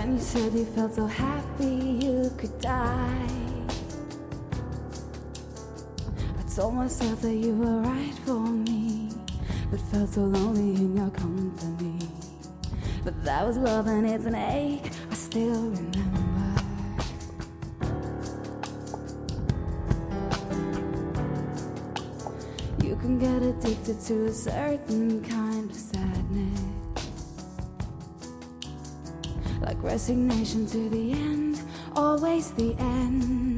When you said you felt so happy you could die, I told myself that you were right for me, but felt so lonely in your company. But that was love and it's an ache I still remember. You can get addicted to a certain kind of sadness, like resignation to the end, always the end.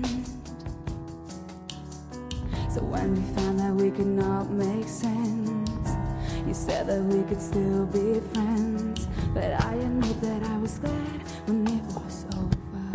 So when we found that we could not make sense, you said that we could still be friends. But I admit that I was glad when it was over.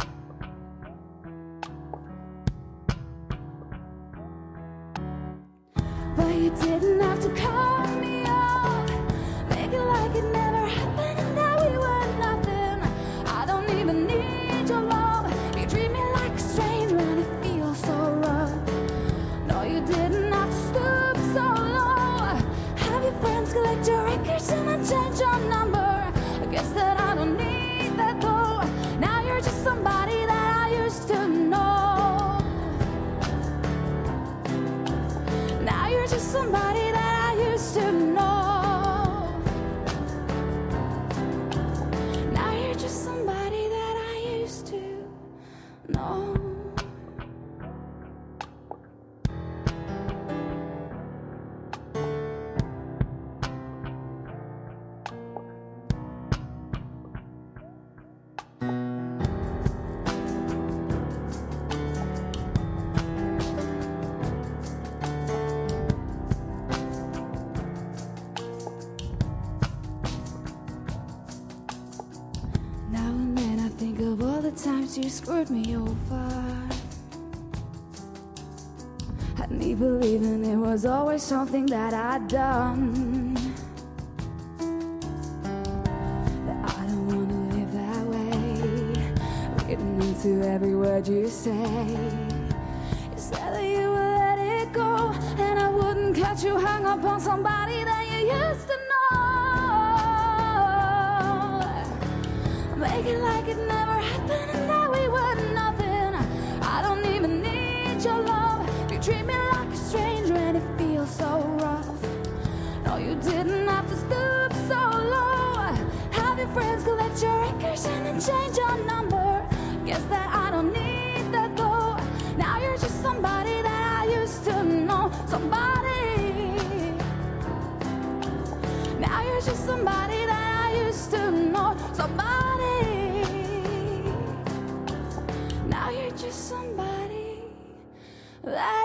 But you didn't have to call me up, make it like it never happened and that we were nothing. I don't even need your love. You treat me like a stranger and it feels so rough. No, you didn't have to stoop so low. Have your friends collect your records and then change your number. I guess that I don't need that though. Now you're just somebody that I used to know. Now you're just somebody that I used to know. Now you're just somebody that I used to know. Now and then I think of all the times you screwed me over, had me believing it was always something that I'd done. That I don't wanna live that way, reading into every word you say. You said that you would let it go, and I wouldn't catch you hung up on somebody that you used to know. Make it like it never happened and that we were nothing. I don't even need your love. You treat me like a stranger and it feels so rough. No, you didn't have to stoop so low. Have your friends collect your records and then change your number. Guess that I don't need that though. Now you're just somebody that I used to know. Somebody. Now you're just somebody that I used to know. Somebody. Now you're just somebody that